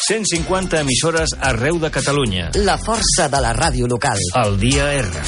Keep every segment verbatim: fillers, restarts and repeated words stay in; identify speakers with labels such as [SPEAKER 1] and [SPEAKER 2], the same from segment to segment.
[SPEAKER 1] cent cinquanta emissores arreu de Catalunya.
[SPEAKER 2] La força de la ràdio local.
[SPEAKER 1] El dia R.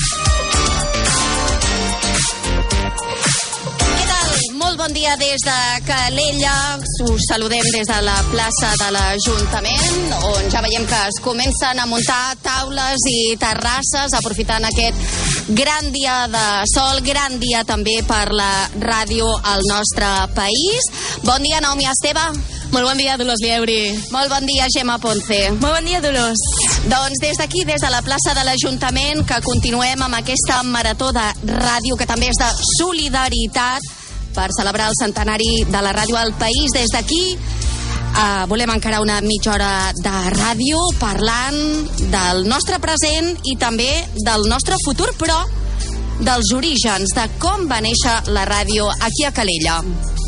[SPEAKER 3] Bon dia des de Calella, us saludem des de la plaça de l'Ajuntament, on ja veiem que es comencen a muntar taules i terrasses, aprofitant aquest gran dia de sol, gran dia també per la ràdio al nostre país. Bon dia, Naomi Esteve.
[SPEAKER 4] Molt bon dia, Dolors Lieuri.
[SPEAKER 3] Molt bon dia, Gemma Ponce.
[SPEAKER 4] Molt bon dia, Dolors.
[SPEAKER 3] Doncs des d'aquí, des de la plaça de l'Ajuntament, que continuem amb aquesta marató de ràdio, que també és de solidaritat, per celebrar el centenari de la ràdio al país. Des d'aquí eh, volem encarar una mitja hora de ràdio parlant del nostre present i també del nostre futur, però dels orígens, de com va néixer la ràdio aquí a Calella.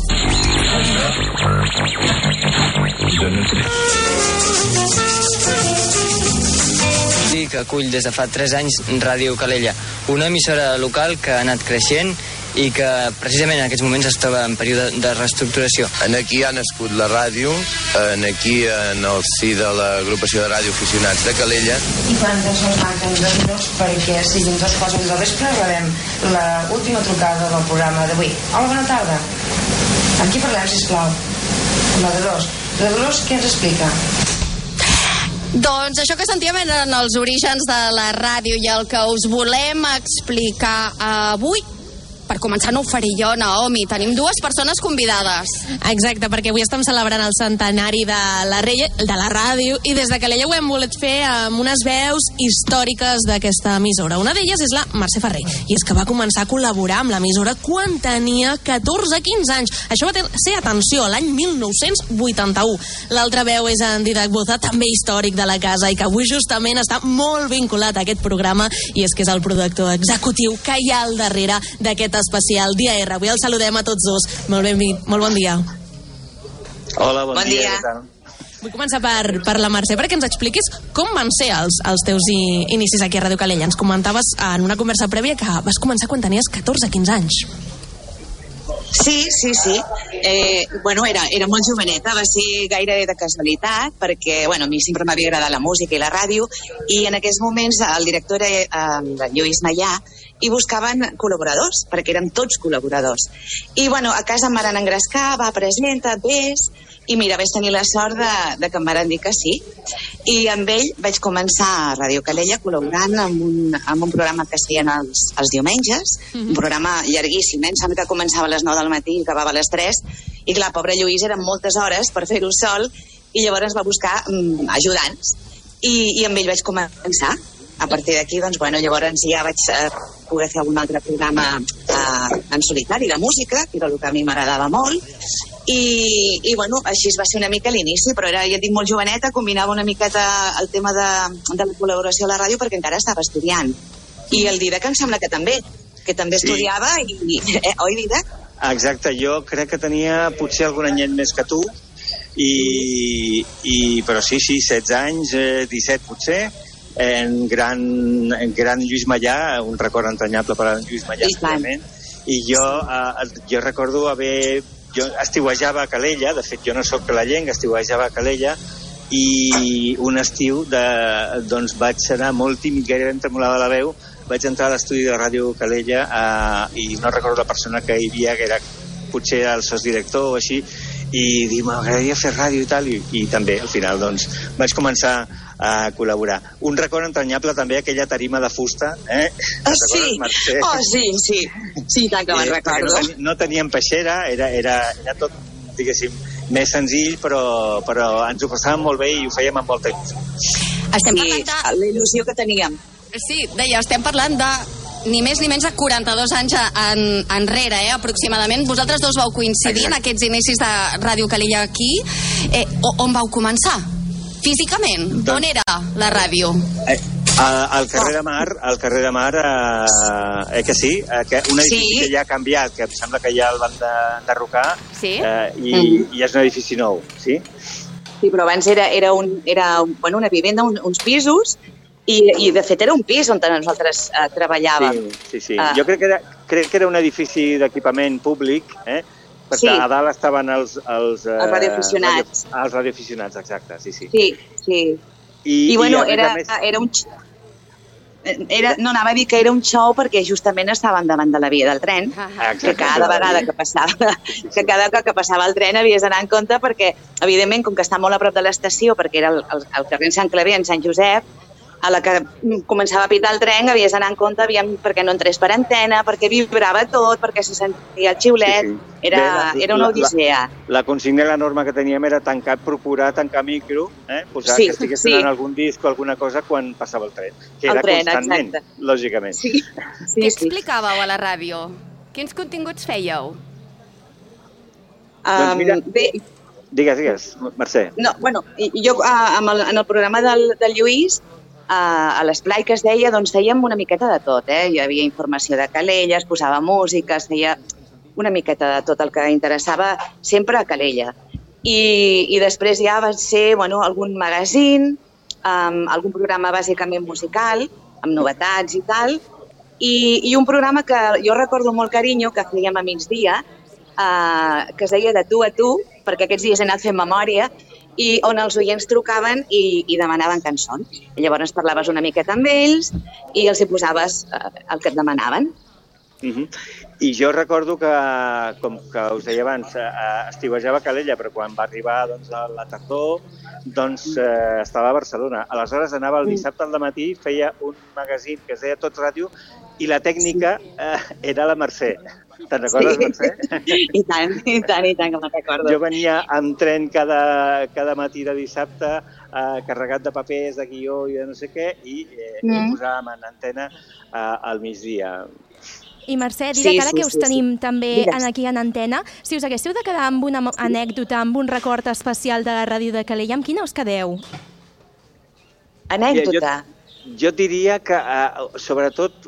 [SPEAKER 5] Sí, que acull des de fa tres anys Ràdio Calella, una emissora local que ha anat creixent i que precisament en aquests moments es troba en període de reestructuració.
[SPEAKER 6] En aquí ha nascut la ràdio, en aquí en el si de l'agrupació de radioaficionats de Calella.
[SPEAKER 7] I quan ens manquen dos minuts perquè siguin dos quarts de vespre rebem l'última trucada del programa d'avui. Hola, bona tarda. Amb qui parlem, sisplau? Amb la Dolors. La Dolors, què ens explica?
[SPEAKER 3] Doncs això que sentíem eren els orígens de la ràdio i el que us volem explicar avui. Per començar no ho faré jo, Naomi. Tenim dues persones convidades.
[SPEAKER 4] Exacte, perquè avui estem celebrant el centenari de la, rei, de la ràdio i des de Calella ho hem volet fer amb unes veus històriques d'aquesta emissora. Una d'elles és la Mercè Ferrer, i és que va començar a col·laborar amb l'emissora quan tenia catorze a quinze anys. Això va ser, atenció, l'any mil nou-cents vuitanta-u. L'altra veu és en Didac Boza, també històric de la casa i que avui justament està molt vinculat a aquest programa, i és que és el productor executiu que hi ha al darrere d'aquest especial Dia R. Avui els saludem a tots dos. Molt, ben, molt bon dia.
[SPEAKER 8] Hola, bon,
[SPEAKER 7] bon
[SPEAKER 8] dia.
[SPEAKER 7] dia.
[SPEAKER 4] Vull començar per, per la Mercè, perquè ens expliquis com van ser els, els teus i, inicis aquí a Ràdio Calella. Ens comentaves en una conversa prèvia que vas començar quan tenies catorze a quinze anys.
[SPEAKER 9] Sí, sí, sí. Eh, bueno, era, era molt joveneta, va ser gairebé de casualitat, perquè, bueno, a mi sempre m'havia agradat la música i la ràdio, i en aquests moments el director era eh, Lluís Mallà, i buscaven col·laboradors, perquè érem tots col·laboradors. I, bueno, a casa em van engrescar, va, presenta, ves, i mira, vaig tenir la sort de, de que em van dir que sí. I amb ell vaig començar a Ràdio Calella col·laborant amb un, amb un programa que es feien els, els diumenges, mm-hmm. un programa llarguíssim, eh? Em sembla que començava a les nou del matí i acabava a les tres, i clar, pobre Lluís, eren moltes hores per fer-ho sol, i llavors va buscar mm, ajudants, i, i amb ell vaig començar. A partir d'aquí, doncs, bueno, llavors ja vaig eh, poder fer algun altre programa eh, en solitari, de música, que era el que a mi m'agradava molt, i, i bueno, així va ser una mica l'inici, però era, ja dic, molt joveneta, combinava una miqueta el tema de, de la col·laboració a la ràdio perquè encara estava estudiant. I el Didac em sembla que també, que també sí. Estudiava, i, i eh, oi, Didac?
[SPEAKER 8] Exacte, jo crec que tenia potser algun anyet més que tu, i, i, però sí, sí, setze anys, eh, disset potser, en gran, en gran Lluís Mallà, un record entranyable per a Lluís Mallà, segurament, i jo, eh, jo recordo haver, jo estiuejava a Calella, de fet jo no soc calellenc, estiuejava a Calella, i un estiu de, doncs vaig anar molt tímid, gairebé em tremolava la veu, vaig entrar a l'estudi de Ràdio Calella eh, i no recordo la persona que hi havia, que era potser el sosdirector o així, i dir, m'agradaria fer ràdio i tal, i, i també al final doncs vaig començar a col·laborar. Un record entranyable també, aquella tarima de fusta, eh?
[SPEAKER 9] Oh, sí, Mercè? Oh, sí, sí, sí, tant que me'n eh, recordo.
[SPEAKER 8] No, ten, no teníem peixera, era, era, era tot, diguéssim, més senzill, però, però ens ho passàvem molt bé i ho fèiem amb molta il·lusió.
[SPEAKER 3] Estem parlant de...
[SPEAKER 9] la il·lusió que teníem.
[SPEAKER 3] Sí, deia, estem parlant de ni més ni menys de quaranta-dos anys en, enrere, eh, aproximadament. Vosaltres dos vau coincidir Exacte. En aquests inicis de Ràdio Calella aquí. Eh, on vau començar? Físicament? Doncs, on era la ràdio? Eh,
[SPEAKER 8] al carrer de Mar, al carrer de Mar, eh, eh, que sí, eh, que un edifici sí. Que ja ha canviat, que em sembla que ja el van enderrocar,
[SPEAKER 3] sí?
[SPEAKER 8] eh, i, mm. i és un edifici nou, sí?
[SPEAKER 9] Sí, però abans era, era, un, era bueno, una vivenda, un, uns pisos, i, i de fet era un pis on nosaltres eh, treballàvem.
[SPEAKER 8] Sí, sí, sí. Uh, jo crec que, era, crec que era un edifici d'equipament públic, eh? perquè
[SPEAKER 9] sí.
[SPEAKER 8] a dalt estaven els... Els,
[SPEAKER 9] els radioaficionats.
[SPEAKER 8] Radio, els radioaficionats, exacte, sí, sí.
[SPEAKER 9] Sí, sí.
[SPEAKER 8] I,
[SPEAKER 9] I bueno,
[SPEAKER 8] i
[SPEAKER 9] era,
[SPEAKER 8] més...
[SPEAKER 9] era un... Era, no, anava a dir que era un show perquè justament estàvem davant de la via del tren,
[SPEAKER 8] Exacte.
[SPEAKER 9] que cada vegada que passava, que cada vegada que passava el tren havies d'anar en compte perquè, evidentment, com que està molt a prop de l'estació, perquè era el, el, el carrer Sant Claver, en Sant Josep, a la que començava a pitar el tren havies d'anar en compte aviam, perquè no entrés per antena, perquè vibrava tot, perquè se sentia el xiulet, sí, sí. Era, Bé, la, era una odissea.
[SPEAKER 8] La, la, la consigna i la norma que teníem era tancar, procurar tancar micro, eh? Posar sí, que estigués sí. sonant algun disc o alguna cosa quan passava el tren, que el era tren, constantment, exacte. Lògicament.
[SPEAKER 9] Sí. Sí,
[SPEAKER 3] Què
[SPEAKER 9] sí.
[SPEAKER 3] explicàveu a la ràdio? Quins continguts fèieu?
[SPEAKER 9] Um, doncs mira, bé,
[SPEAKER 8] digues, digues, Mercè.
[SPEAKER 9] No, bueno, jo amb el, en el programa del, del Lluís, a l'esplai que es deia, doncs fèiem una miqueta de tot, eh? Hi havia informació de Calella, es posava música, es feia una miqueta de tot el que interessava sempre a Calella. I, i després ja va ser, bueno, algun magazín, um, algun programa bàsicament musical, amb novetats i tal, i, i un programa que jo recordo molt carinyo, que fèiem a migdia, uh, que es deia De tu a tu, perquè aquests dies he anat fent memòria, i on els oients trucaven i, i demanaven cançons. I llavors parlaves una miqueta amb ells i els hi posaves eh, el que et demanaven.
[SPEAKER 8] Uh-huh. I jo recordo que, com que us deia abans, eh, estiuejava a Calella, però quan va arribar doncs, a la tardor, doncs eh, estava a Barcelona. Aleshores anava el dissabte al matí, feia un magazín que es deia Tot Ràdio, i la tècnica eh, era la Mercè. Te'n recordes, sí. Mercè?
[SPEAKER 9] I tant, i tant, i tant que me'n recordo.
[SPEAKER 8] Jo venia en tren cada, cada matí de dissabte eh, carregat de papers, de guió i de no sé què, i, eh, mm. i posàvem en antena eh, al migdia.
[SPEAKER 10] I Mercè, diré
[SPEAKER 9] sí,
[SPEAKER 10] que ara
[SPEAKER 9] sí,
[SPEAKER 10] que us
[SPEAKER 9] sí,
[SPEAKER 10] tenim
[SPEAKER 9] sí.
[SPEAKER 10] també
[SPEAKER 9] Digues.
[SPEAKER 10] aquí en antena, si us haguéssiu de quedar amb una anècdota, amb un record especial de la ràdio de Calella, amb quina us quedeu?
[SPEAKER 9] Anècdota?
[SPEAKER 8] Jo, jo diria que, eh, sobretot,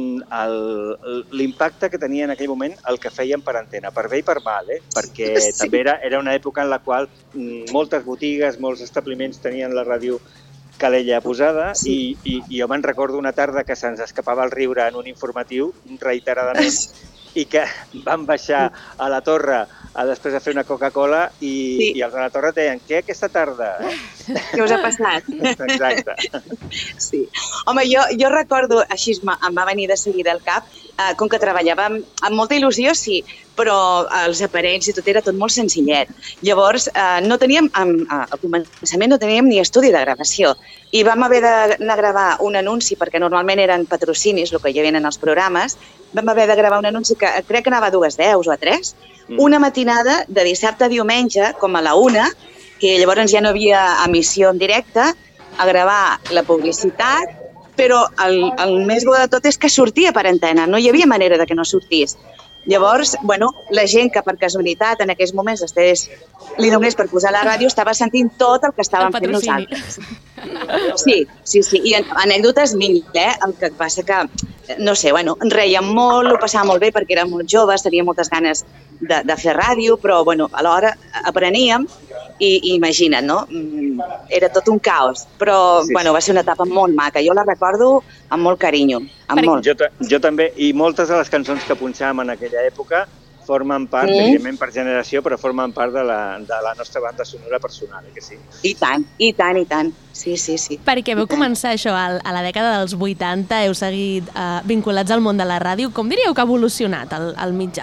[SPEAKER 8] l'impacte que tenia en aquell moment el que fèiem per antena, per bé i per mal, eh? Perquè sí. també era, era una època en la qual moltes botigues, molts establiments tenien la ràdio Calella posada sí. i, i, i jo me'n recordo una tarda que se'ns escapava el riure en un informatiu reiteradament i que vam baixar a la torre a després de fer una Coca-Cola i, sí. i els de la torre deien, què aquesta tarda? Eh?
[SPEAKER 9] Què us ha passat?
[SPEAKER 8] Exacte.
[SPEAKER 9] Sí. Home, jo, jo recordo, així em va venir de seguida al cap, eh, com que treballava amb, amb molta il·lusió, sí, però els aparells i tot era tot molt senzillet. Llavors, eh, no teníem, al començament no teníem ni estudi de gravació i vam haver d'anar a gravar un anunci, perquè normalment eren patrocinis, el que hi havia en els programes, vam haver de gravar un anunci que crec que anava a dues deu o a tres, una matinada de dissabte a diumenge, com a la una, que llavors ja no havia emissió en directe, a gravar la publicitat, però el, el més bo de tot és que sortia per antena, no hi havia manera de que no sortís. Llavors, bueno, la gent que per casualitat en aquells moments estigués, li donés per posar la ràdio estava sentint tot el que estàvem fent nosaltres. Sí, sí, sí, i anècdotes mil, eh? El que passa que, no sé, bueno, ens reiem molt, ho passàvem molt bé perquè érem molt joves, teníem moltes ganes de, de fer ràdio, però, bueno, alhora apreníem i, i imagina't, no? Era tot un caos, però, sí, bueno, va ser una etapa molt maca, jo la recordo amb molt carinyo, amb molt.
[SPEAKER 8] Jo, jo també, i moltes de les cançons que punxàvem en aquella època formen part, mm. evidentment per generació, però formen part de la, de la nostra banda sonora personal, eh, que sí?
[SPEAKER 9] I tant, i tant, i tant. Sí, sí, sí.
[SPEAKER 4] Perquè vau començar això a la dècada dels vuitanta, heu seguit eh, vinculats al món de la ràdio. Com diríeu que ha evolucionat el, el mitjà?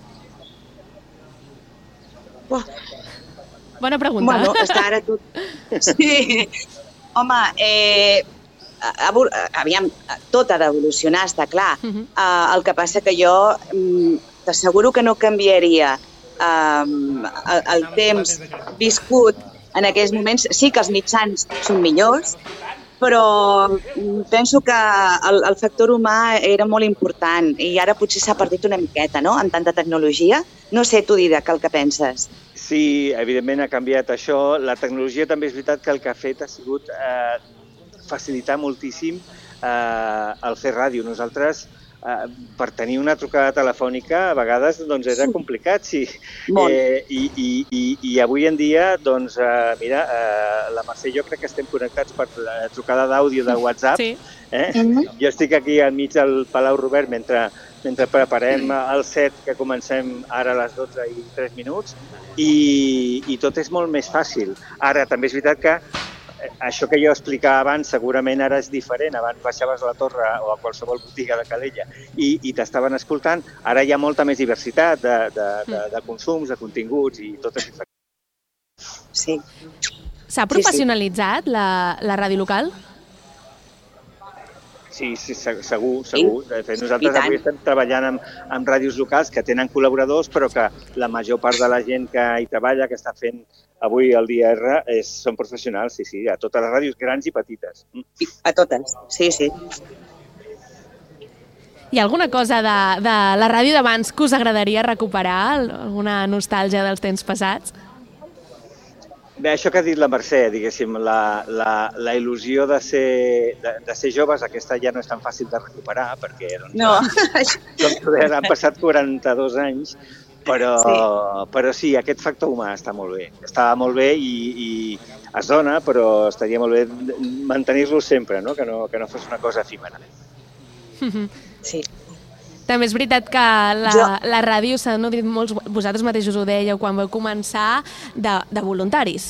[SPEAKER 9] Oh.
[SPEAKER 4] Bona pregunta.
[SPEAKER 9] Bueno, està ara tot... Sí. Home, eh, aviam, tot ha d'evolucionar, està clar. Uh-huh. uh, el que passa que jo... Um, t'asseguro que no canviaria um, el, el temps viscut en aquells moments. Sí que els mitjans són millors, però penso que el, el factor humà era molt important i ara potser s'ha perdut una miqueta, no?, amb tanta tecnologia. No sé, tu, Didac, el que penses.
[SPEAKER 8] Sí, evidentment ha canviat això. La tecnologia també és veritat que el que ha fet ha sigut eh, facilitar moltíssim eh, el fer ràdio. Nosaltres, Uh, per tenir una trucada telefònica a vegades doncs, era complicat, sí. Eh, i, i, i, I avui en dia, doncs, uh, mira, uh, la Mercè i jo crec que estem connectats per la trucada d'àudio de WhatsApp. Sí. Eh? Mm-hmm. Jo estic aquí al mig del Palau Robert mentre, mentre preparem el set, que comencem ara a les dotze i tres minuts, i, i tot és molt més fàcil. Ara, també és veritat que això que jo explicava abans segurament ara és diferent. Abans baixaves a la Torre o a qualsevol botiga de Calella i, i t'estaven escoltant. Ara hi ha molta més diversitat de, de, de, de consums, de continguts i tot és diferent.
[SPEAKER 9] Sí.
[SPEAKER 10] S'ha professionalitzat sí, sí. La, la ràdio local?
[SPEAKER 8] Sí, sí, segur, segur. De fet, nosaltres avui estem treballant amb, amb ràdios locals que tenen col·laboradors, però que la major part de la gent que hi treballa, que està fent avui el dia R, és, són professionals, sí, sí, a totes les ràdios, grans i petites.
[SPEAKER 9] A totes, sí, sí.
[SPEAKER 10] Hi ha alguna cosa de, de la ràdio d'abans que us agradaria recuperar? Alguna nostàlgia dels temps passats?
[SPEAKER 8] Bé, això que ha dit la Mercè, diguéssim, la, la, la il·lusió de ser, de, de ser joves, aquesta ja no és tan fàcil de recuperar, perquè doncs,
[SPEAKER 9] no.
[SPEAKER 8] doncs, han passat quaranta-dos anys, però sí. però sí, aquest factor humà està molt bé. Estava molt bé i, i es dona, però estaria molt bé mantenir-lo sempre, no? Que, no, que no fos una cosa efímera.
[SPEAKER 9] Sí.
[SPEAKER 10] També és veritat que la, jo... la ràdio s'ha nodrit molts, vosaltres mateixos ho dèieu quan vau començar, de, de voluntaris.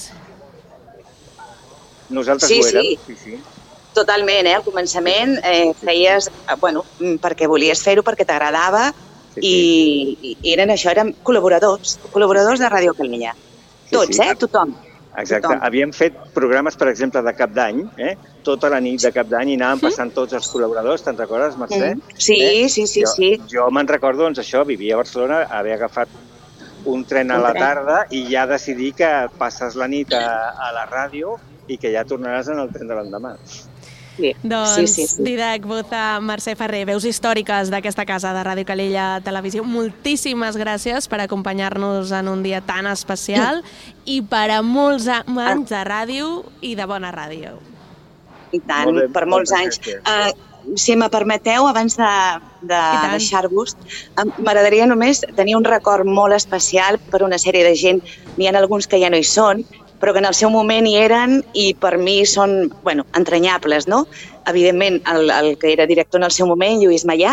[SPEAKER 8] Nosaltres
[SPEAKER 9] sí,
[SPEAKER 8] ho érem.
[SPEAKER 9] Sí, sí. Totalment, eh? Al començament eh, feies, bueno, perquè volies fer-ho, perquè t'agradava, sí, sí. I, i eren això, eren col·laboradors, col·laboradors de Ràdio Calella. Tots, sí, sí. eh? Tothom.
[SPEAKER 8] Exacte. Tothom. Havíem fet programes, per exemple, de cap d'any, eh? Tota la nit de cap d'any i anàvem passant tots els col·laboradors, te'n recordes, Mercè?
[SPEAKER 9] Sí, eh? sí, sí,
[SPEAKER 8] jo,
[SPEAKER 9] sí.
[SPEAKER 8] Jo me'n recordo, doncs això, vivia a Barcelona, haver agafat un tren a la tarda i ja decidir que passes la nit a, a la ràdio i que ja tornaràs en el tren de l'endemà.
[SPEAKER 9] Sí.
[SPEAKER 10] Doncs,
[SPEAKER 9] sí, sí, sí.
[SPEAKER 10] Didac Boza, Mercè Ferrer, veus històriques d'aquesta casa de Ràdio Calella Televisió, moltíssimes gràcies per acompanyar-nos en un dia tan especial sí. i per a molts anys de ràdio i de bona ràdio.
[SPEAKER 9] I tant, bé, per molts anys. Uh, si me permeteu, abans de, de deixar-vos, m'agradaria només tenir un record molt especial per una sèrie de gent. N'hi ha alguns que ja no hi són, però que en el seu moment hi eren i per mi són, bueno, entranyables, no? Evidentment, el, el que era director en el seu moment, Lluís Mallà,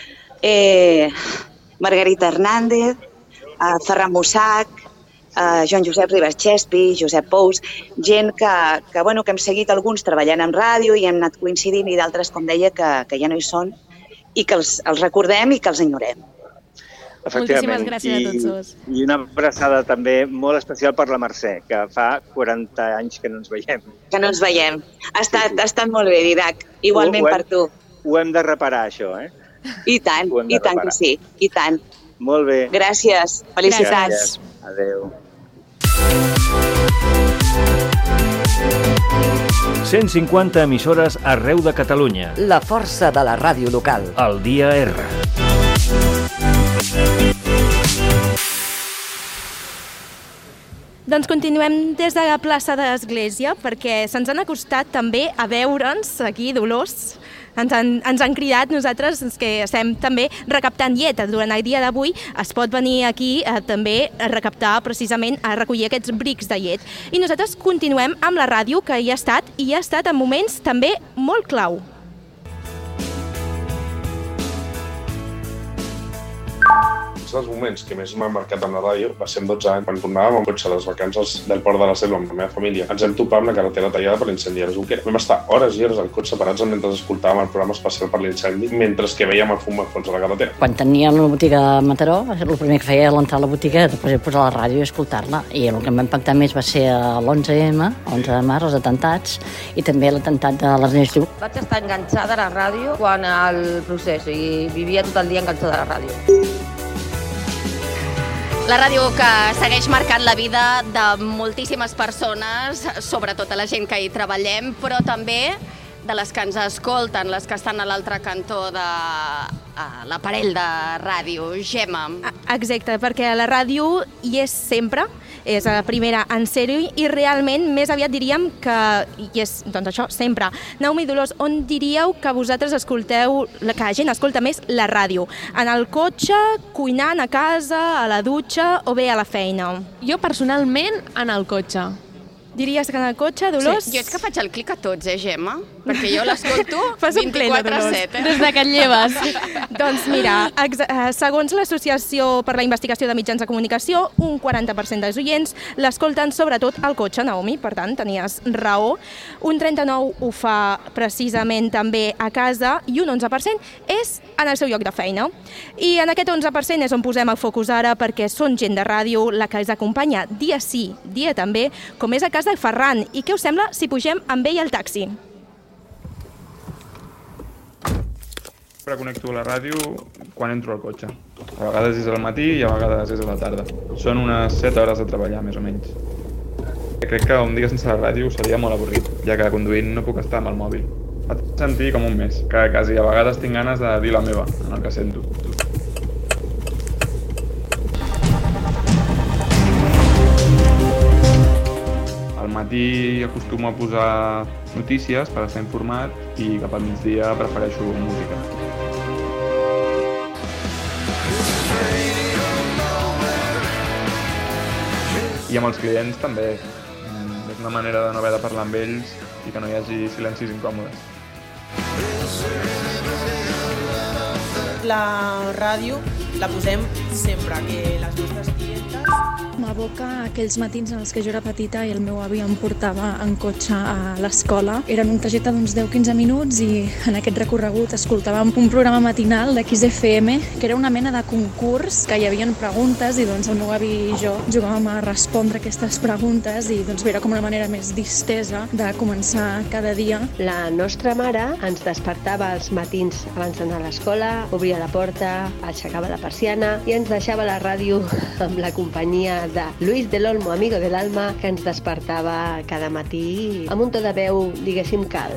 [SPEAKER 9] eh, Margarita Hernández, eh, Ferran Mussac, Uh, Joan Josep Ribas Chespi, Josep Pous, gent que, que, bueno, que hem seguit alguns treballant en ràdio i hem anat coincidint i d'altres, com deia, que, que ja no hi són i que els, els recordem i que els enyorem.
[SPEAKER 10] Moltíssimes gràcies
[SPEAKER 8] I,
[SPEAKER 10] a tots dos.
[SPEAKER 8] I una abraçada també molt especial per la Mercè, que fa quaranta anys que no ens veiem.
[SPEAKER 9] Que no ens veiem. Ha estat, ha estat molt bé, Didac. Igualment
[SPEAKER 8] ho, ho hem,
[SPEAKER 9] per tu.
[SPEAKER 8] Ho hem de reparar, això, eh?
[SPEAKER 9] I tant, i tant reparar. Que sí, i tant.
[SPEAKER 8] Molt bé.
[SPEAKER 9] Gràcies, felicitats.
[SPEAKER 8] Gràcies. Adéu.
[SPEAKER 1] cent cinquanta emissores arreu de Catalunya.
[SPEAKER 2] La força de la ràdio local.
[SPEAKER 1] El dia R.
[SPEAKER 10] Doncs continuem des de la plaça de l'Església perquè se'ns han acostat també a veure'ns aquí, Dolors. Ens han, ens han cridat, nosaltres que estem també recaptant llet. Durant el dia d'avui es pot venir aquí eh, també a recaptar precisament, a recollir aquests brics de llet. I nosaltres continuem amb la ràdio que hi ha estat i hi ha estat en moments també molt clau.
[SPEAKER 11] Els moments que més m'han marcat amb la ràdio va ser amb dotze anys, quan tornàvem en cotxe a les vacances del Port de la Selva amb la meva família. Ens hem topat amb la carretera tallada per l'incendi a la Junquera. Vam estar hores i hores al cotxe parats mentre escoltàvem el programa especial per l'incendi, mentre que veiem el fum al fons de la carretera.
[SPEAKER 12] Quan tenia la botiga a Mataró, el primer que feia era entrar a la botiga, després posar la ràdio i escoltar-la. I el que em va impactar més va ser l'onze eme, onze de març, els atentats, i també l'atemptat de l'Ernest Lluc.
[SPEAKER 13] Vaig estar enganxada a la ràdio quan al procés i vivia tot el dia enganxada a la ràdio.
[SPEAKER 3] La ràdio que segueix marcant la vida de moltíssimes persones, sobretot a la gent que hi treballem, però també de les que ens escolten, les que estan a l'altre cantó de l'aparell de ràdio. Gemma.
[SPEAKER 10] Exacte, perquè la ràdio hi és sempre, és la primera en ser-hi i realment més aviat diríem que hi és, doncs això, sempre. Naomi, Dolors, on diríeu que vosaltres escolteu, que la gent escolta més la ràdio? En el cotxe, cuinant a casa, a la dutxa o bé a la feina?
[SPEAKER 4] Jo personalment en el cotxe.
[SPEAKER 10] Diries que en el cotxe, Dolors?
[SPEAKER 3] Sí. Jo és que faig el clic a tots, eh, Gemma? perquè jo l'escolto vint-i-quatre set. Eh?
[SPEAKER 4] Des de que et lleves.
[SPEAKER 10] Doncs mira, segons l'Associació per la Investigació de Mitjans de Comunicació, un quaranta per cent dels oients l'escolten sobretot al cotxe, Naomi, per tant, tenies raó. Un trenta-nou per cent ho fa precisament també a casa i un onze per cent és en el seu lloc de feina. I en aquest onze per cent és on posem el focus ara perquè són gent de ràdio la que els acompanya dia sí, dia també, com és el cas del Ferran. I què us sembla si pugem amb ell al taxi?
[SPEAKER 14] Sempre connecto la ràdio quan entro al cotxe. A vegades és al matí i a vegades és a la tarda. Són unes set hores de treballar, més o menys. Crec que un dia sense la ràdio seria molt avorrit, ja que conduint no puc estar amb el mòbil. Vaig sentir com un mes, que quasi a vegades tinc ganes de dir la meva en el que sento. Al matí acostumo a posar notícies per estar informat i cap al migdia prefereixo música. I amb els clients també. És una manera de no haver de parlar amb ells i que no hi hagi silencis incòmodes.
[SPEAKER 15] La ràdio la posem sempre, que les nostres clientes...
[SPEAKER 16] M'aboca aquells matins en els que jo era petita i el meu avi em portava en cotxe a l'escola. Eren un trajecte d'uns deu a quinze minuts i en aquest recorregut escoltàvem un programa matinal de Kiss F M, que era una mena de concurs, que hi havia preguntes i doncs el meu avi i jo jugàvem a respondre aquestes preguntes i doncs era com una manera més distesa de començar cada dia.
[SPEAKER 17] La nostra mare ens despertava als matins abans d'anar a l'escola, obria la porta, aixecava la persiana i ens deixava la ràdio amb la companyia de Luis del Olmo, amigo del alma, que ens despertava cada matí amb un to de veu, diguéssim, cal.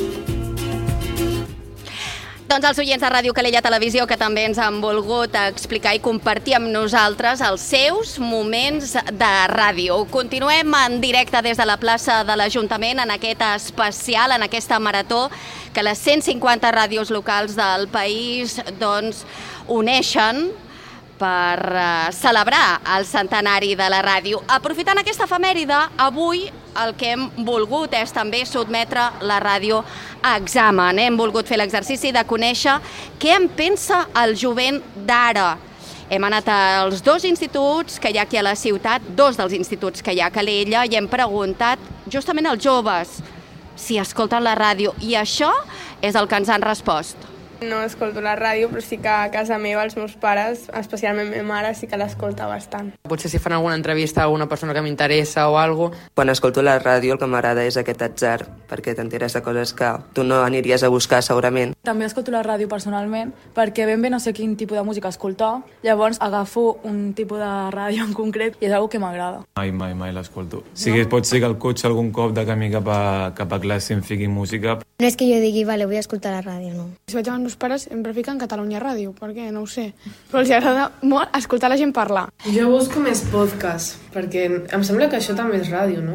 [SPEAKER 3] Doncs els oients de Ràdio Calella Televisió que també ens han volgut explicar i compartir amb nosaltres els seus moments de ràdio. Continuem en directe des de la plaça de l'Ajuntament en aquest especial, en aquesta marató que les cent cinquanta ràdios locals del país doncs uneixen per uh, celebrar el centenari de la ràdio. Aprofitant aquesta efemèride, avui el que hem volgut és també sotmetre la ràdio a examen. Hem volgut fer l'exercici de conèixer què en pensa el jovent d'ara. Hem anat als dos instituts que hi ha aquí a la ciutat, dos dels instituts que hi ha a Calella, i hem preguntat justament als joves si escolten la ràdio. I això és el que ens han respost.
[SPEAKER 18] No escolto la ràdio, però sí que a casa meva els meus pares, especialment ma mare, sí que l'escolta bastant.
[SPEAKER 19] Potser si fan alguna entrevista a alguna persona que m'interessa o alguna cosa.
[SPEAKER 20] Quan escolto la ràdio el que m'agrada és aquest atzar, perquè t'enteres de coses que tu no aniries a buscar segurament.
[SPEAKER 21] També escolto la ràdio personalment, perquè ben bé no sé quin tipus de música escoltar, llavors agafo un tipus de ràdio en concret i és una que m'agrada.
[SPEAKER 22] Mai, mai, mai l'escolto. Sí que pot ser que al cotxe algun cop de camí cap a, cap a classe em fiqui música.
[SPEAKER 23] No és que jo digui, vale, vull escoltar la ràdio, no.
[SPEAKER 18] Si vaig amb els meus pares sempre fiquen Catalunya Ràdio, perquè no ho sé. Però els agrada molt escoltar la gent parlar.
[SPEAKER 24] Jo busco més podcast, perquè em sembla que això també és ràdio, no?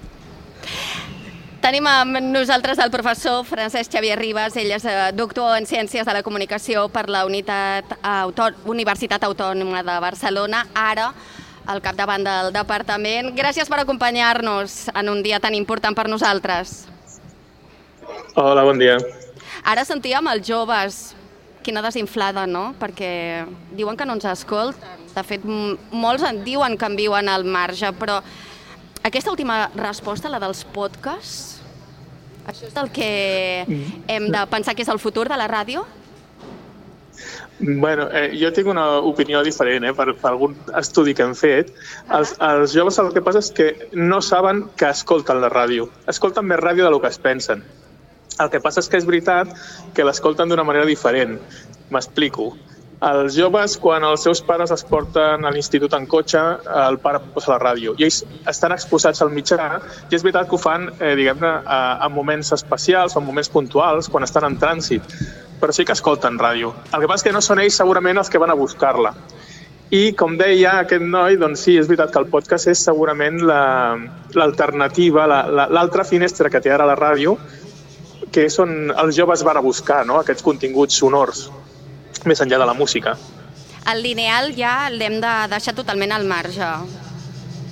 [SPEAKER 3] Tenim amb nosaltres el professor Francesc Xavier Ribas, ell és doctor en Ciències de la Comunicació per la Unitat Autò... Universitat Autònoma de Barcelona, ara al capdavant del departament. Gràcies per acompanyar-nos en un dia tan important per nosaltres.
[SPEAKER 25] Hola, bon dia.
[SPEAKER 3] Ara sentíem els joves, quina desinflada, no? Perquè diuen que no ens escolten. De fet, molts en diuen que en viuen al marge, però aquesta última resposta, la dels podcasts, això és el que hem de pensar que és el futur de la ràdio?
[SPEAKER 25] Bueno, eh, jo tinc una opinió diferent, eh, per, per algun estudi que hem fet. Els, els joves el que passa és que no saben que escolten la ràdio. Escolten més ràdio del que es pensen. El que passa és que és veritat que l'escolten d'una manera diferent. M'explico. Els joves, quan els seus pares es porten a l'institut en cotxe, el pare posa la ràdio. I ells estan exposats al mitjà, i és veritat que ho fan, eh, diguem-ne, en moments especials o en moments puntuals, quan estan en trànsit. Però sí que escolten ràdio. El que passa és que no són ells segurament els que van a buscar-la. I, com deia aquest noi, doncs sí, és veritat que el podcast és segurament l'alternativa, la, la, l'altra finestra que té ara la ràdio, que és on els joves van a buscar, no?, aquests continguts sonors, més enllà de la música.
[SPEAKER 3] El lineal ja l'hem de deixar totalment al marge.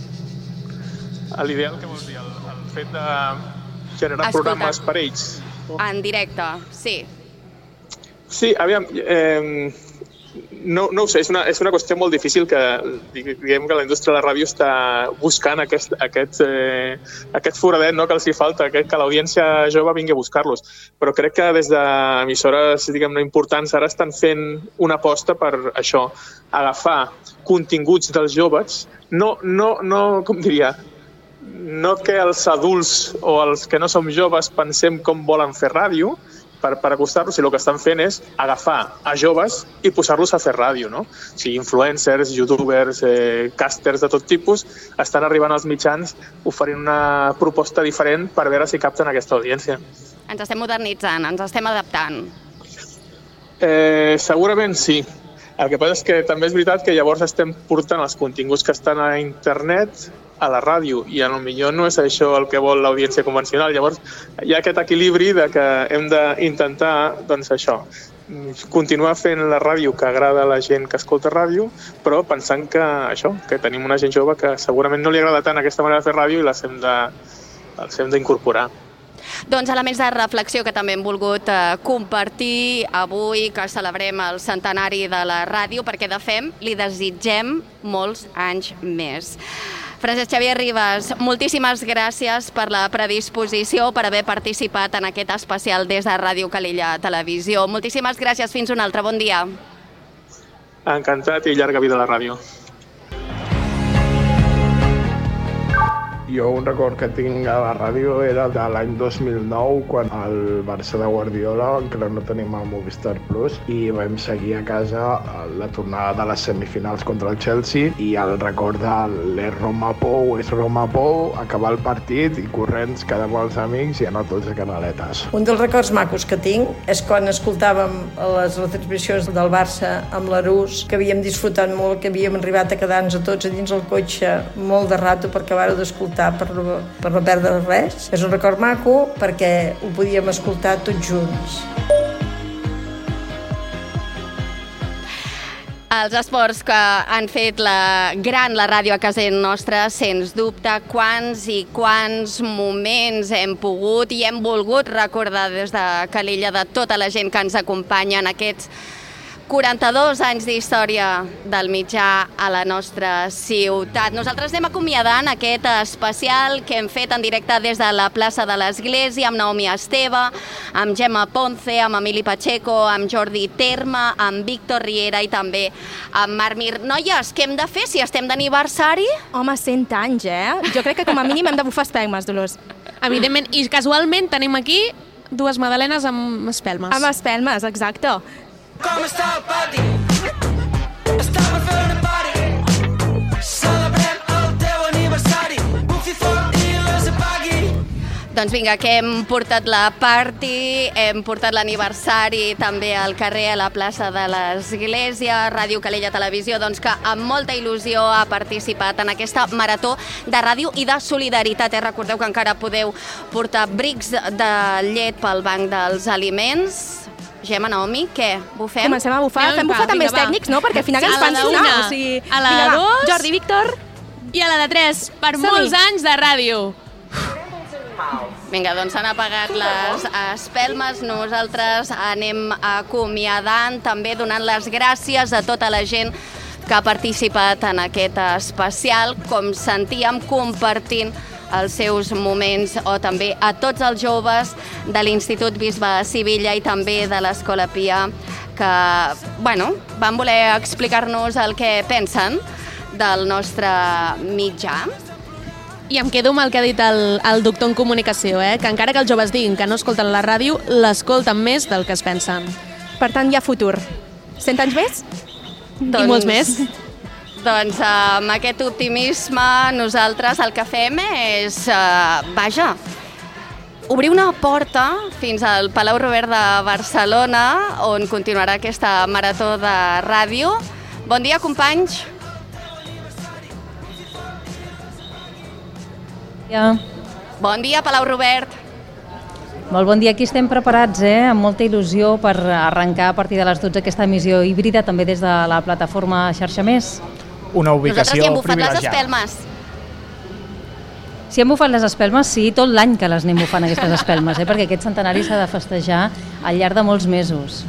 [SPEAKER 25] L'ideal, què vols dir? El, el fet de generar Escolta. programes per ells?
[SPEAKER 3] en directe, sí.
[SPEAKER 25] Sí, aviam, eh, no, no ho sé, és una, és una qüestió molt difícil que diguem que la indústria de la ràdio està buscant aquest, aquest, eh, aquest foradet, no?, que els hi falta, que, que l'audiència jove vingui a buscar-los. Però crec que des d'emissores, diguem-ne, importants ara estan fent una aposta per això, agafar continguts dels joves, no, no, no com diria, no que els adults o els que no som joves pensem com volen fer ràdio, per, per acostar-los, i el que estan fent és agafar a joves i posar-los a fer ràdio, no? O sigui, influencers, youtubers, eh, casters de tot tipus, estan arribant als mitjans oferint una proposta diferent per veure si capten aquesta audiència.
[SPEAKER 3] Ens estem modernitzant, ens estem adaptant.
[SPEAKER 25] Eh, segurament sí. El que passa és que també és veritat que llavors estem portant els continguts que estan a internet a la ràdio, i potser no és això el que vol l'audiència convencional. Llavors hi ha aquest equilibri de que hem d'intentar, doncs això, continuar fent la ràdio que agrada a la gent que escolta ràdio, però pensant que això, que tenim una gent jove que segurament no li agrada tant aquesta manera de fer ràdio i les hem de, els hem d'incorporar.
[SPEAKER 3] Doncs elements de reflexió que també hem volgut eh, compartir avui que celebrem el centenari de la ràdio, perquè de fem li desitgem molts anys més. Francesc Xavier Ribas, moltíssimes gràcies per la predisposició, per haver participat en aquest especial des de Ràdio Calella Televisió. Moltíssimes gràcies, fins un altre, bon dia.
[SPEAKER 25] Encantat i llarga vida a la ràdio.
[SPEAKER 5] Jo un record que tinc a la ràdio era de l'any dos mil nou, quan el Barça de Guardiola encara no tenim el Movistar Plus, i vam seguir a casa la tornada de les semifinals contra el Chelsea, i el record de l'Es Roma Pou, és Roma Pou, acabar el partit i corrents quedar amb els amics i anar tots a Canaletes.
[SPEAKER 6] Un dels records macos que tinc és quan escoltàvem les retransmissions del Barça amb l'Arús, que havíem disfrutat molt, que havíem arribat a quedar-nos a tots a dins el cotxe molt de rato perquè acabar-ho d'escoltar per no, per no perdre res. És un record maco perquè ho podíem escoltar tots junts.
[SPEAKER 3] Els esports que han fet la gran la ràdio a casa nostra, sens dubte, quants i quants moments hem pogut i hem volgut recordar des de Calella de tota la gent que ens acompanya en aquests quaranta-dos anys d'història del mitjà a la nostra ciutat. Nosaltres anem acomiadant aquest especial que hem fet en directe des de la plaça de l'Església amb Naomi Esteve, amb Gemma Ponce, amb Emili Pacheco, amb Jordi Terme, amb Víctor Riera i també amb Marc Mir. Noies, què hem de fer si estem d'aniversari?
[SPEAKER 10] Home, cent anys, eh? Jo crec que com a mínim hem de bufar espelmes, Dolors.
[SPEAKER 4] Evidentment, i casualment tenim aquí dues magdalenes amb espelmes.
[SPEAKER 10] Amb espelmes, exacte.
[SPEAKER 7] Com està el pati? Està per fer una party. Celebrem el teu aniversari. Bufi fort i les apagui.
[SPEAKER 3] Doncs vinga, que hem portat la party, hem portat l'aniversari també al carrer, a la plaça de l'Església, Ràdio Calella Televisió, doncs que amb molta il·lusió ha participat en aquesta marató de ràdio i de solidaritat. Eh? Recordeu que encara podeu portar brics de llet pel banc dels aliments. Gemma, Naomi, què? Bufem?
[SPEAKER 10] Comencem a bufar. Fem bufar també els tècnics, no? Perquè al final ens fan sonar. O sigui,
[SPEAKER 4] a la de dos,
[SPEAKER 10] Jordi, Víctor.
[SPEAKER 4] I a la de tres, per molts anys de ràdio.
[SPEAKER 3] Vinga, doncs s'han apagat les espelmes. Nosaltres anem acomiadant, també donant les gràcies a tota la gent que ha participat en aquest especial, com sentíem, compartint els seus moments, o també a tots els joves de l'Institut Bisbe de Sivilla i també de l'Escola Pia, que bueno, van voler explicar-nos el que pensen del nostre mitjà.
[SPEAKER 4] I em quedo amb el que ha dit el, el doctor en comunicació, eh? Que encara que els joves diguin que no escolten la ràdio, l'escolten més del que es pensen.
[SPEAKER 10] Per tant, hi ha futur. Cent anys més?
[SPEAKER 4] Doncs... I molts més.
[SPEAKER 3] Doncs amb aquest optimisme nosaltres el que fem és, uh, vaja, obrir una porta fins al Palau Robert de Barcelona, on continuarà aquesta marató de ràdio. Bon dia, companys.
[SPEAKER 8] Ja.
[SPEAKER 3] Bon dia, Palau Robert.
[SPEAKER 8] Molt bon dia, aquí estem preparats, eh? Amb molta il·lusió per arrencar a partir de les dotze aquesta emissió híbrida, també des de la plataforma Xarxa Més.
[SPEAKER 9] Una ubicació
[SPEAKER 3] Nosaltres hi hem bufat
[SPEAKER 9] privilegiada.
[SPEAKER 3] les espelmes.
[SPEAKER 8] Si hem bufat les espelmes, sí, tot l'any que les anem bufant, aquestes espelmes, eh? Perquè aquest centenari s'ha de festejar al llarg de molts mesos.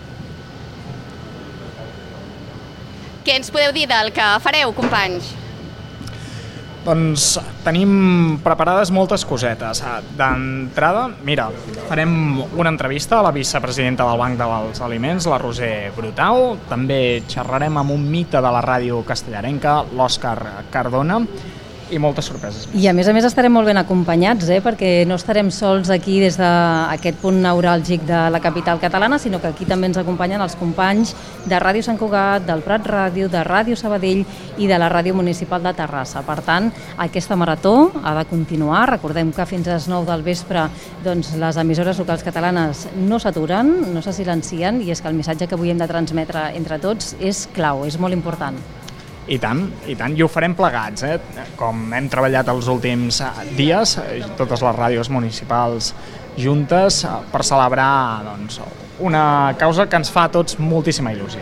[SPEAKER 3] Què ens podeu dir del que fareu, companys?
[SPEAKER 1] Doncs tenim preparades moltes cosetes. D'entrada, mira, farem una entrevista a la vicepresidenta del Banc dels Aliments, la Roser Brutau. També xerrarem amb un mite de la ràdio castellarenca, l'Òscar Cardona, i moltes sorpreses.
[SPEAKER 8] I a més a més estarem molt ben acompanyats, eh? Perquè no estarem sols aquí des d'aquest punt neuràlgic de la capital catalana, sinó que aquí també ens acompanyen els companys de Ràdio Sant Cugat, del Prat Ràdio, de Ràdio Sabadell i de la Ràdio Municipal de Terrassa. Per tant, aquesta marató ha de continuar. Recordem que fins a les nou del vespre doncs, les emissores locals catalanes no s'aturen, no se silencien, i és que el missatge que avui hem de transmetre entre tots és clau, és molt important.
[SPEAKER 1] I tant, i tant, i ho farem plegats, eh? Com hem treballat els últims dies, totes les ràdios municipals juntes, per celebrar doncs, una causa que ens fa a tots moltíssima il·lusió.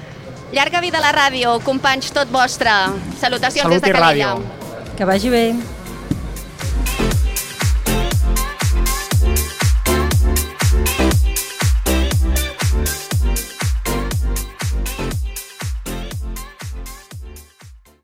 [SPEAKER 3] Llarga vida a la ràdio, companys, tot vostre. Salutacions
[SPEAKER 1] Salut
[SPEAKER 3] des de Calella.
[SPEAKER 8] Que vagi bé.